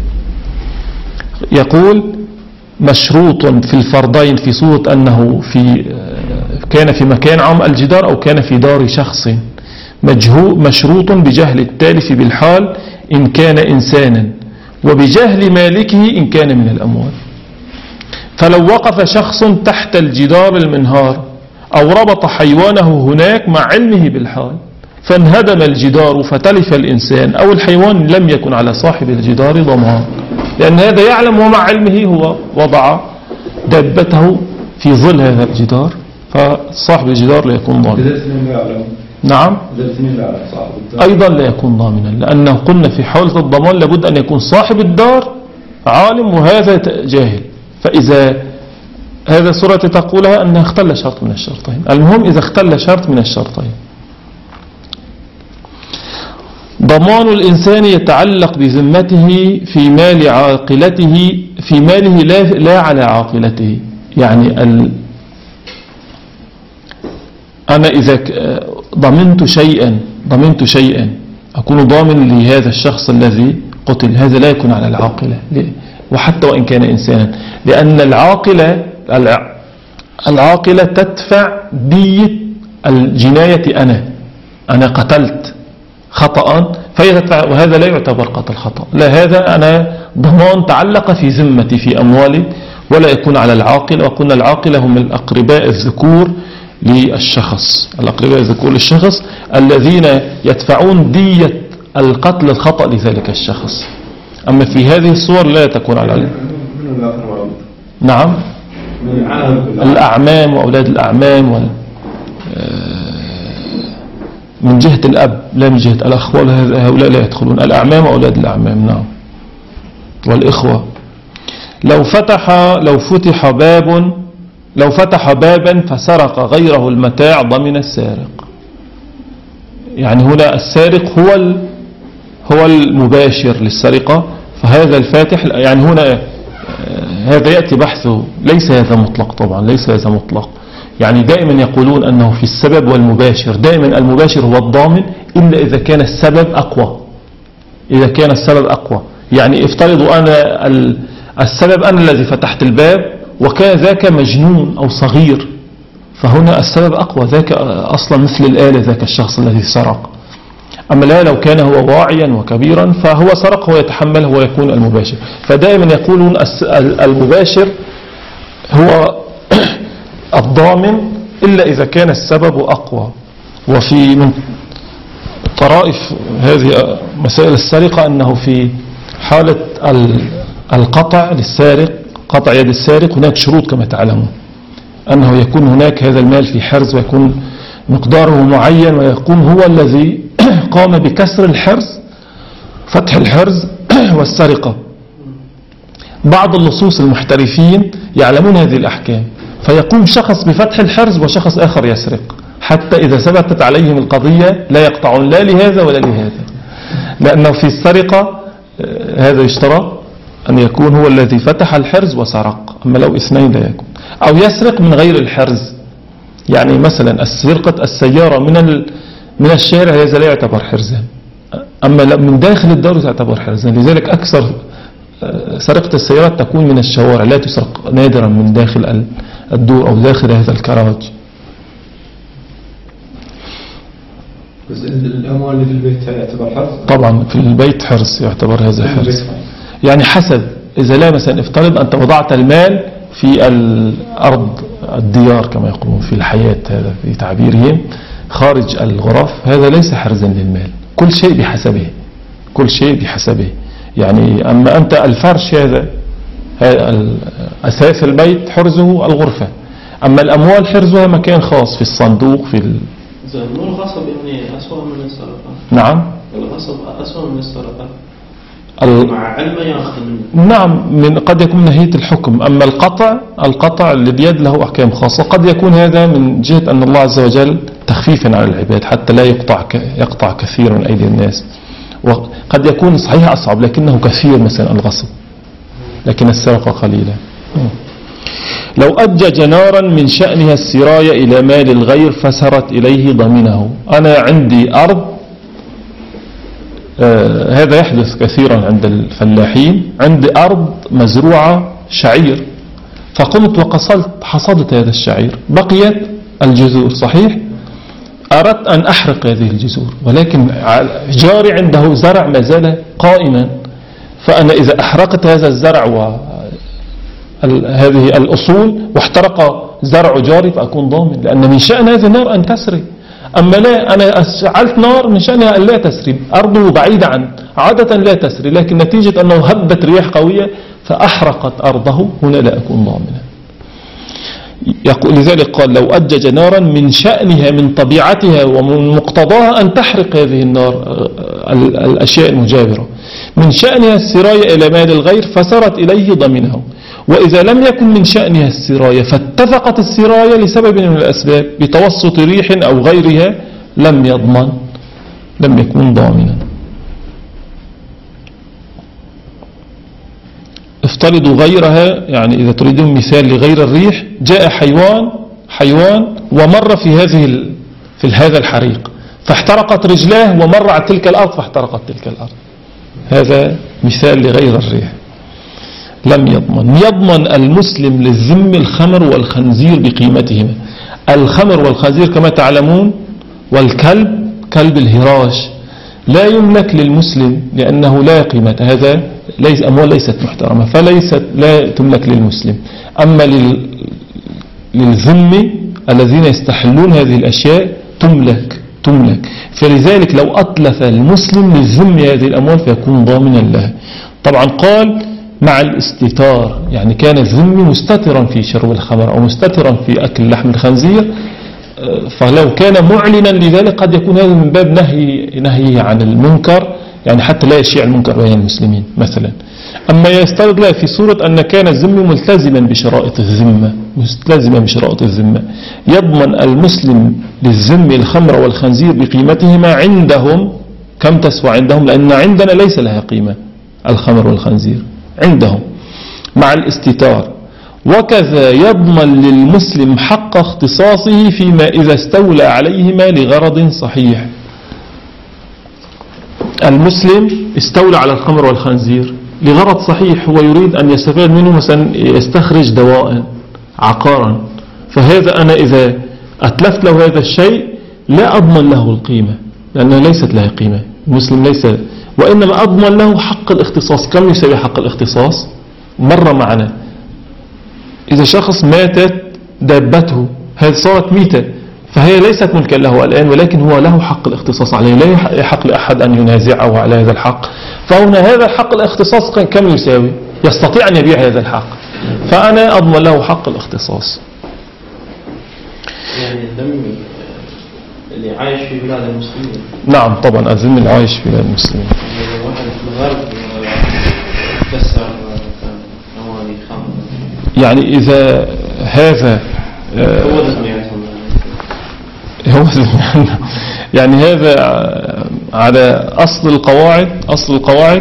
يقول مشروط في الفرضين في صورة أنه كان في مكان عام الجدار أو كان في دار شخص، مشروط بجهل التالف بالحال إن كان إنسانا وبجهل مالكه إن كان من الأموال. فلو وقف شخص تحت الجدار المنهار أو ربط حيوانه هناك مع علمه بالحال فانهدم الجدار فتلف الإنسان أو الحيوان، لم يكن على صاحب الجدار ضمان، لأن هذا يعلم ومع علمه هو وضع دابته في ظل هذا الجدار، فصاحب الجدار لا يكون ضامنا. نعم أيضا لا يكون ضامنا، لأنه قلنا في حالة الضمان لابد أن يكون صاحب الدار عالم وهذا جاهل، فإذا هذا سورة تقولها أنها اختل شرط من الشرطين. المهم إذا اختل شرط من الشرطين، ضمان الإنسان يتعلق بذمته في مال عاقلته، في ماله لا على عاقلته. يعني أنا إذا ضمنت شيئا أكون ضامن لهذا الشخص الذي قتل، هذا لا يكون على العاقلة، وحتى وإن كان إنسانا، لأن العاقلة تدفع دية الجناية. أنا قتلت خطأ فهي تدفع، وهذا لا يعتبر قتل خطأ، لا، هذا أنا ضمان تعلق في ذمتي في أموالي، ولا يكون على العاقلة. وقلنا العاقلة هم الأقرباء الذكور للشخص، الأقرباء الذكور للشخص الذين يدفعون دية القتل الخطأ لذلك الشخص. أما في هذه الصور لا تكون على العاقلة. نعم، الأعمام وأولاد الأعمام من جهة الأب لا من جهة الأخوة، هؤلاء لا يدخلون. الأعمام وأولاد الأعمام، نعم، والإخوة. لو فتح بابا فسرق غيره المتاع ضمن السارق. يعني هنا السارق هو المباشر للسرقة، فهذا الفاتح، يعني هنا هذا يأتي بحثه، ليس هذا مطلق طبعا، ليس هذا مطلق. يعني دائما يقولون أنه في السبب والمباشر، دائما المباشر هو الضامن إلا إذا كان السبب أقوى. يعني افترضوا أنا السبب أنا الذي فتحت الباب وكان ذاك مجنون أو صغير، فهنا السبب أقوى، ذاك أصلا مثل الآلة، ذاك الشخص الذي سرق. أما لا، لو كان هو واعيا وكبيرا فهو سرق ويتحمله ويكون المباشر. فدائما يقولون المباشر هو الضامن إلا إذا كان السبب أقوى. وفي من طرائف هذه مسائل السرقة أنه في حالة القطع للسارق، قطع يد السارق، هناك شروط كما تعلمون، أنه يكون هناك هذا المال في حرز ويكون مقداره معين، ويكون هو الذي قام بكسر الحرز، فتح الحرز والسرقة. بعض اللصوص المحترفين يعلمون هذه الأحكام، فيقوم شخص بفتح الحرز وشخص آخر يسرق، حتى إذا ثبتت عليهم القضية لا يقطعون لا لهذا ولا لهذا، لأنه في السرقة هذا يشترى أن يكون هو الذي فتح الحرز وسرق. أما لو اثنين لا يكون، أو يسرق من غير الحرز. يعني مثلا سرقة السيارة من الشارع هذا لا يعتبر حرزا، أما من داخل الدار تعتبر حرزا. لذلك أكثر سرقة السيارات تكون من الشوارع، لا تسرق نادرا من داخل الدور أو داخل هذا الكراج. بس الأموال اللي في البيت يعتبر حرز؟ طبعا في البيت حرز، يعتبر هذا حرز. يعني حسب، إذا لا مثلا افترض أنت وضعت المال في الأرض، الديار كما يقولون في الحياة، هذا في تعبيرهم، خارج الغرف، هذا ليس حرزا للمال. كل شيء بحسبه. يعني أما أنت الفرش هذا أساس البيت، حرزه الغرفة. أما الأموال حرزها مكان خاص في الصندوق في مو الغصب يعني أسوأ من السرقة؟ نعم، الغصب أسوأ من السرقة مع علم يأخذ منه. نعم، قد يكون نهاية الحكم. أما القطع اللي بيد له أحكام خاصة، قد يكون هذا من جهة أن الله عز وجل تخفيفا على العباد حتى لا يقطع كثير من أيدي الناس. وقد يكون صحيح أصعب لكنه كثير، مثلا الغصب، لكن السرقة قليلة. لو أدى جنارا من شأنها السراية إلى مال الغير فسرت إليه ضمنه. أنا عندي أرض، هذا يحدث كثيرا عند الفلاحين، عندي أرض مزروعة شعير، فقمت حصدت هذا الشعير، بقيت الجذور، صحيح، أردت أن أحرق هذه الجذور، ولكن جاري عنده زرع ما زال قائما، فأنا إذا أحرقت هذا الزرع وهذه الأصول واحترق زرع جاري فأكون ضامن، لأن من شأن هذه النار أن تسري. أما لا، أنا أشعلت نار من شأنها أن لا تسري، أرضه بعيدة عن عادة لا تسري، لكن نتيجة أنه هبت رياح قوية فأحرقت أرضه، هنا لا أكون ضامنا. لذلك قال لو أجج نارا من شأنها من طبيعتها ومن مقتضاها أن تحرق هذه النار الأشياء المجاورة، من شأنها السراية إلى مال الغير فسرت إليه ضمنه. وإذا لم يكن من شأنها السراية فاتفقت السراية لسبب من الأسباب بتوسط ريح أو غيرها لم يضمن، لم يكون ضامنا. افترضوا غيرها، يعني إذا تريدون مثال لغير الريح، جاء حيوان ومر في هذا الحريق فاحترقت رجلاه ومر على تلك الأرض فاحترقت تلك الأرض، هذا مثال لغير الريح لم يضمن. يضمن المسلم للذم الخمر والخنزير بقيمتهما. الخمر والخنزير كما تعلمون والكلب، كلب الهراش لا يملك للمسلم لأنه لا قيمة، هذا ليس أموال ليست محترمة فليست لا تملك للمسلم. أما للذم الذين يستحلون هذه الأشياء تملك. فلذلك لو أتلف المسلم للذم هذه الأموال فيكون ضامنا لها. طبعا قال مع الاستتار، يعني كان الذم مستترا في شرب الخمر أو مستترا في أكل لحم الخنزير، فلو كان معلنا لذلك قد يكون هذا من باب نهي عن المنكر، يعني حتى لا يشيع المنكر بين المسلمين مثلا. أما يسترد لا في صورة أن كان الذم ملتزما بشرائط الذمة، يضمن المسلم للذم الخمر والخنزير بقيمتهما عندهم. كم تسوى عندهم؟ لأن عندنا ليس لها قيمة الخمر والخنزير عندهم مع الاستتار. وكذا يضمن للمسلم حق اختصاصه فيما إذا استولى عليهما لغرض صحيح. المسلم استولى على الخمر والخنزير لغرض صحيح، هو يريد أن يستفاد منه، مثلا يستخرج دواء عقارا، فهذا أنا إذا أتلفت له هذا الشيء لا أضمن له القيمة لأنها ليست لها قيمة، المسلم ليس، وإنما أضمن له حق الاختصاص. كم يساوي حق الاختصاص؟ مرة معنا إذا شخص ماتت دابته، هذه صارت ميتة فهي ليست ملكا له الآن، ولكن هو له حق الاختصاص عليه، لا يحق لأحد أن ينازعه على هذا الحق. فهنا هذا حق الاختصاص كم يساوي؟ يستطيع أن يبيع هذا الحق، فأنا أضمن له حق الاختصاص. يعني الذم اللي عايش في بلاد المسلمين. نعم طبعا الذم اللي عايش في بلاد المسلمين. واحد في الغرب كسر أموالي خمر، يعني إذا هذا هو ذميتهم يعني هذا على أصل القواعد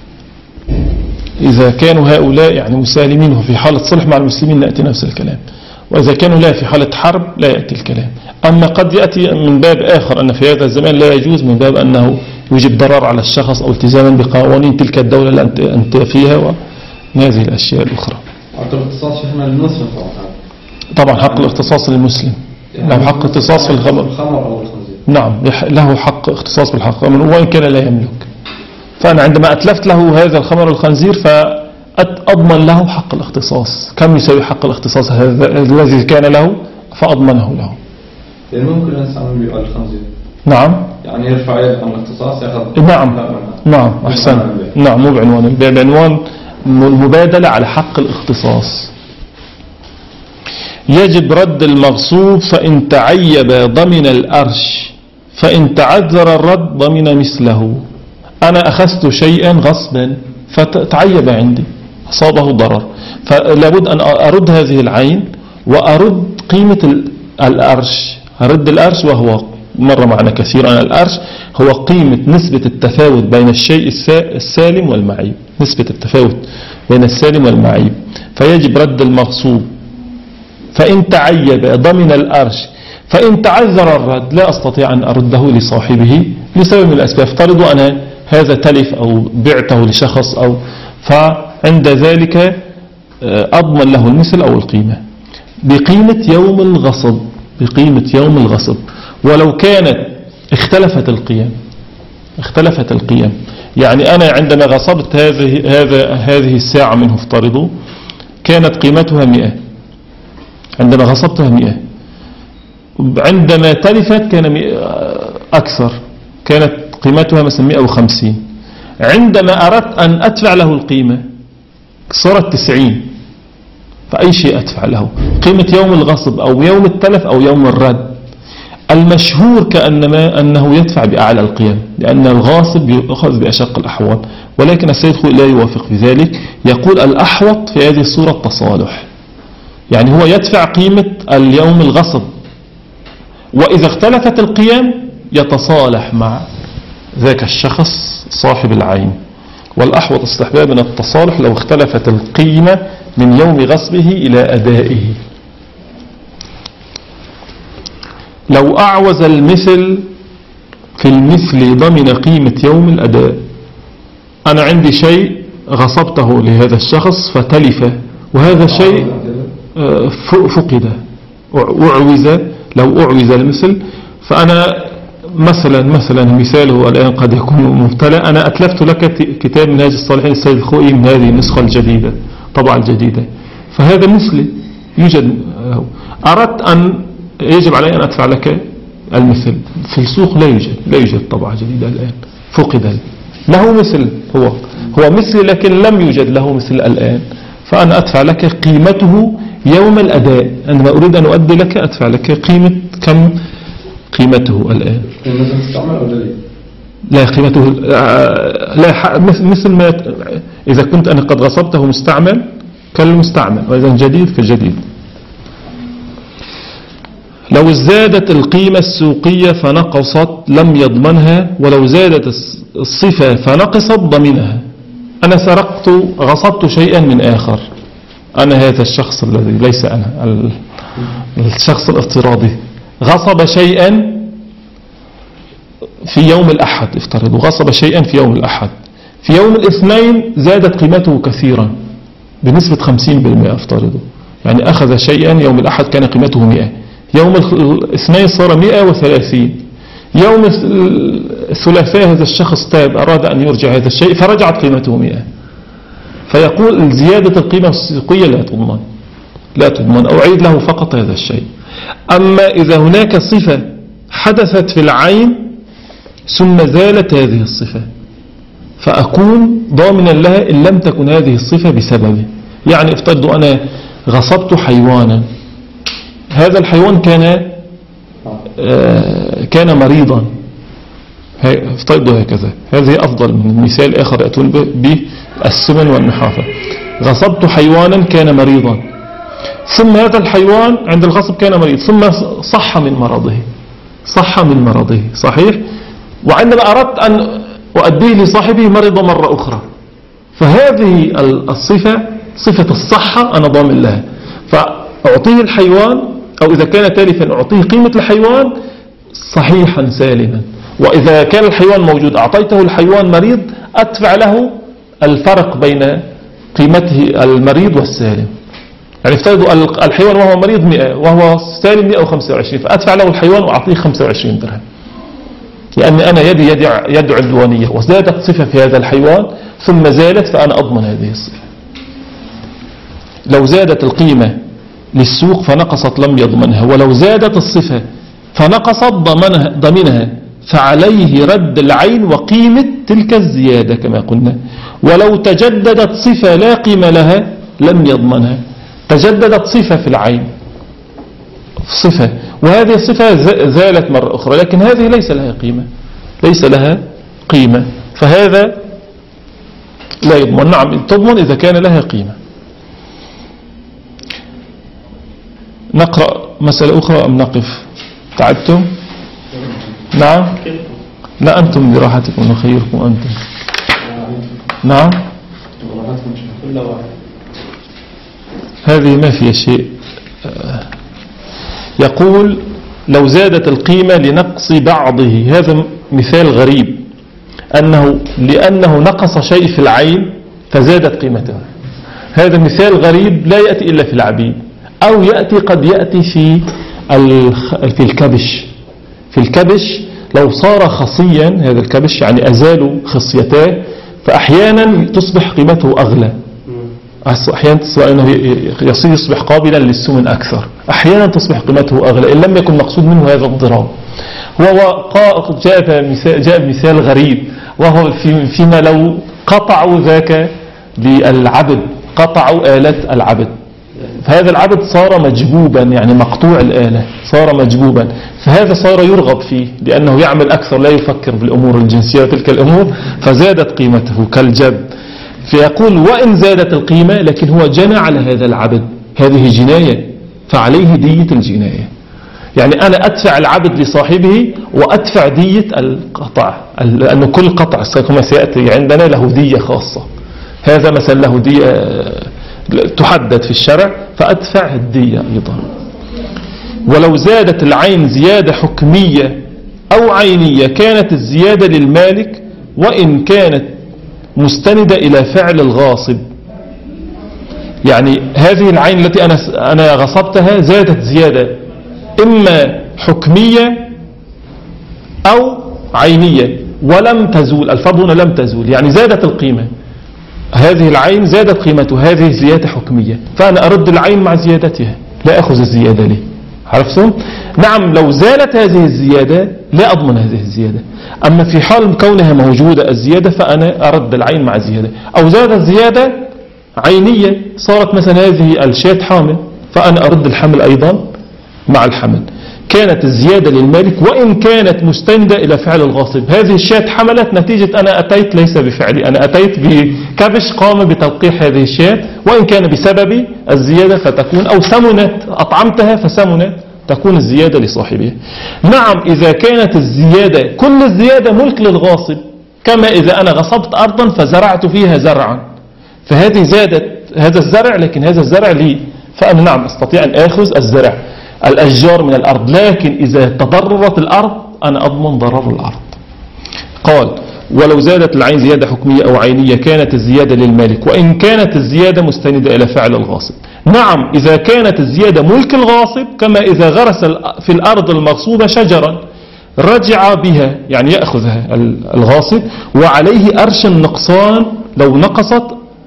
إذا كانوا هؤلاء يعني مسالمين وفي حالة صلح مع المسلمين نأتي نفس الكلام، وإذا كانوا لا في حالة حرب لا يأتي الكلام. أما قد يأتي من باب آخر أن في هذا الزمان لا يجوز، من باب أنه يوجب ضرر على الشخص أو التزاما بقوانين تلك الدولة اللي أنت فيها وهذه الأشياء الأخرى. حق الاختصاص شيخنا للمسلم طبعا حق الاختصاص للمسلم، له حق اختصاص في الخمر أو الخنزير. نعم له حق اختصاص بالحق وإن كان لا يملك. فأنا عندما أتلفت له هذا الخمر والخنزير فأضمن له حق الاختصاص. كم يساوي حق الاختصاص هذا الذي كان له؟ فأضمنه له. يعني ممكن الإنسان يبيع الخنزير؟ نعم يعني يرفع يد عن الاختصاص يأخذ. نعم أحسن. نعم مو بعنوان البيع، بعنوان المبادلة على حق الاختصاص. يجب رد المغصوب فإن تعيب ضمن الأرش، فإن تعذر الرد ضمن مثله. أنا أخذت شيئا غصبا فتعيب عندي أصابه ضرر، فلابد أن أرد هذه العين وأرد قيمة الأرش. أرد الأرش وهو مر معنا كثيرا، الأرش هو قيمة نسبة التفاوت بين الشيء السالم والمعيب، نسبة التفاوت بين السالم والمعيب. فيجب رد المغصوب فإن تعيب ضمن الأرش، فإن تعذر الرد لا أستطيع أن أرده لصاحبه لسبب من الأسباب. افترضوا أنا هذا تلف أو بعته لشخص فعند ذلك أضمن له المثل أو القيمة بقيمة يوم الغصب، ولو كانت اختلفت القيم. يعني أنا عندما غصبت هذه الساعة منه افترضوا كانت قيمتها 100، عندما غصبتها 100. عندما تلفت كان أكثر، كانت قيمتها مثلا 150. عندما أردت أن أدفع له القيمة صارت 90. فأي شيء أدفع له، قيمة يوم الغصب أو يوم التلف أو يوم الرد. المشهور كأنما أنه يدفع بأعلى القيم، لأن الغاصب يأخذ بأشق الأحوال، ولكن السيد خوئي لا يوافق في ذلك. يقول الأحوط في هذه الصورة التصالح، يعني هو يدفع قيمة اليوم الغصب، وإذا اختلفت القيم يتصالح مع ذاك الشخص صاحب العين. والأحوط استحبابا التصالح لو اختلفت القيمة من يوم غصبه إلى أدائه. لو أعوز المثل في المثل ضمن قيمة يوم الأداء. أنا عندي شيء غصبته لهذا الشخص فتلف، وهذا الشيء فقد أعوز. لو أعوز المثل، فأنا مثلا مثاله الآن قد يكون مبتلى. أنا أتلفت لك كتاب منهاج الصالحين السيد الخوئي من هذه النسخة الجديدة، طبعا الجديدة، فهذا مثلي يوجد. أردت أن يجب علي أن أدفع لك المثل. في السوق لا يوجد طبعة جديدة الآن، فقد. له مثل، هو مثلي لكن لم يوجد له مثل الآن، فأنا أدفع لك قيمته يوم الأداء. عندما أريد أن أؤدي لك أدفع لك قيمة كم قيمته الآن. لا قيمته لا مثل ما إذا كنت أنا قد غصبته مستعمل كالمستعمل، وإذا جديد كالجديد. لو زادت القيمة السوقية فنقصت لم يضمنها، ولو زادت الصفة فنقصت ضمنها. أنا غصبت شيئا من آخر، أنا هذا الشخص الذي ليس أنا، الشخص الافتراضي غصب شيئا في يوم الأحد، افترضوا غصب شيئا في يوم الأحد. في يوم الاثنين زادت قيمته كثيرا بنسبة 50%، افترضوا يعني أخذ شيئا يوم الأحد كان قيمته 100، يوم الاثنين صار 130. يوم الثلاثاء هذا الشخص تاب، أراد أن يرجع هذا الشيء فرجعت قيمته 100. فيقول زيادة القيمة السوقية لا تضمن، أو أعيد له فقط هذا الشيء. أما إذا هناك صفة حدثت في العين ثم زالت هذه الصفة، فأكون ضامنا لها إن لم تكن هذه الصفة بسببه. يعني افترضوا أنا غصبت حيوانا، هذا الحيوان كان مريضا، افترضوا هكذا. هذه أفضل من مثال آخر يأتون به السمن والنحافة. غصبت حيوانا كان مريضا، ثم هذا الحيوان عند الغصب كان مريض، ثم صح من مرضه صحيح، وعندما أردت أن أؤديه لصاحبه مرض مرة أخرى، فهذه الصفة صفة الصحة أنا ضامن لها، فأعطيه الحيوان، أو إذا كان تالفا أعطيه قيمة الحيوان صحيحا سالما. وإذا كان الحيوان موجود أعطيته الحيوان مريض، أدفع له الفرق بين قيمته المريض والسالم. يعني افترضوا الحيوان وهو مريض 100 وهو سالم 125، فأدفع له الحيوان وأعطيه 25 درهم، لأن أنا يد عدوانية، وزادت صفة في هذا الحيوان ثم زالت، فأنا أضمن هذه الصفة. لو زادت القيمة للسوق فنقصت لم يضمنها، ولو زادت الصفة فنقصت ضمنها، فعليه رد العين وقيمة تلك الزيادة كما قلنا. ولو تجددت صفة لا قيمة لها لم يضمنها. تجددت صفة في العين، صفة، وهذه الصفة زالت مرة أخرى، لكن هذه ليس لها قيمة، فهذا لا يضمن. نعم تضمن إذا كان لها قيمة. نقرأ مسألة أخرى أم نقف؟ تعبتم؟ نعم، لا أنتم براحتكم وخيركم أنتم. نعم، هذه ما فيها شيء. يقول لو زادت القيمة لنقص بعضه، هذا مثال غريب، لأنه نقص شيء في العين فزادت قيمته. هذا مثال غريب لا يأتي إلا في العبيد، أو قد يأتي في الكبش. في الكبش لو صار خصيا هذا الكبش، يعني أزالوا خصيتاه، فأحيانا تصبح قيمته أحيانا أنه يصبح قابلا للسمن أكثر، أحيانا تصبح قيمته أغلى إن لم يكن مقصود منه هذا الضرار. جاء بمثال غريب، وهو فيما لو قطعوا ذاك بالعبد، قطعوا آلة العبد، فهذا العبد صار مجبوبا، يعني مقطوع الآلة صار مجبوبا، فهذا صار يرغب فيه لأنه يعمل أكثر، لا يفكر بالأمور الجنسية وتلك الأمور، فزادت قيمته كالجب. فيقول وإن زادت القيمة لكن هو جنى على هذا العبد، هذه جناية، فعليه دية الجناية. يعني أنا أدفع العبد لصاحبه وأدفع دية القطع، لأن كل قطع كما سيأتي عندنا له دية خاصة، هذا مثلا له دية تحدد في الشرع، فأدفع الدية أيضا. ولو زادت العين زيادة حكمية أو عينية كانت الزيادة للمالك وإن كانت مستندة إلى فعل الغاصب. يعني هذه العين التي أنا غصبتها زادت زيادة إما حكمية أو عينية ولم تزول، الفرض هنا لم تزول، يعني زادت القيمة، هذه العين زادت قيمته، هذه زيادة حكمية، فأنا أرد العين مع زيادتها، لا أخذ الزيادة لي. عرفتم؟ نعم، لو زالت هذه الزيادة لا أضمن هذه الزيادة، أما في حال كونها موجودة الزيادة فأنا أرد العين مع زيادة. أو زادت زيادة عينية، صارت مثلا هذه الشاة حامل، فأنا أرد الحمل أيضا مع الحمل. كانت الزيادة للمالك وإن كانت مستندة إلى فعل الغاصب. هذه الشاة حملت نتيجة أنا أتيت ليس بفعلي، أنا أتيت بكبش قام بتلقيح هذه الشاة، وإن كان بسبب الزيادة فتكون، أو سمنت أطعمتها فسمنت، تكون الزيادة لصاحبها. نعم، إذا كانت الزيادة كل الزيادة ملك للغاصب، كما إذا أنا غصبت أرضا فزرعت فيها زرعا، فهذه زادت هذا الزرع لكن هذا الزرع لي، فأنا نعم أستطيع أن أخذ الزرع الأشجار من الأرض، لكن إذا تضررت الأرض أنا أضمن ضرر الأرض. قال ولو زادت العين زيادة حكمية أو عينية كانت الزيادة للمالك وإن كانت الزيادة مستندة إلى فعل الغاصب. نعم، إذا كانت الزيادة ملك الغاصب، كما إذا غرس في الأرض المغصوبة شجرا رجع بها، يعني يأخذها الغاصب وعليه أرش النقصان لو نقصت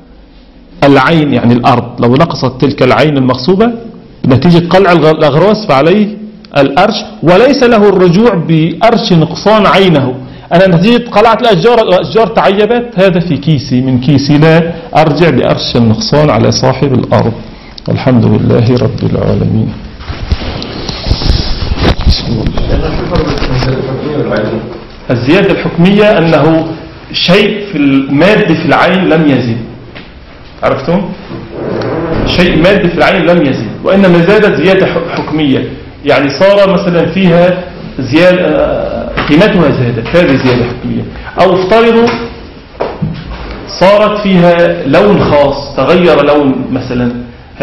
العين، يعني الأرض لو نقصت تلك العين المغصوبة نتيجة قلع الأغراس فعليه الأرش، وليس له الرجوع بأرش نقصان عينه. أنا نتيجة قلعت الأشجار تعيبت، هذا في كيسي من كيسي، لا أرجع بأرش النقصان على صاحب الأرض. الحمد لله رب العالمين. الزيادة الحكمية أنه شيء في المادة في العين لم يزيد، عرفتم؟ شيء مادي في العين لم يزيد، وإنما زادت زيادة حكمية، يعني صار مثلا فيها زيادة قيمتها زادت، هذه زيادة حكمية. أو افترضوا صارت فيها لون خاص، تغير لون مثلا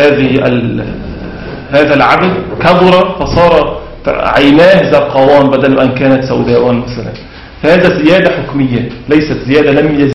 هذا العبد كبر فصار عيناه زرقاوان بدل أن كانت سوداء مثلا، فهذا زيادة حكمية ليست زيادة لم يزيد.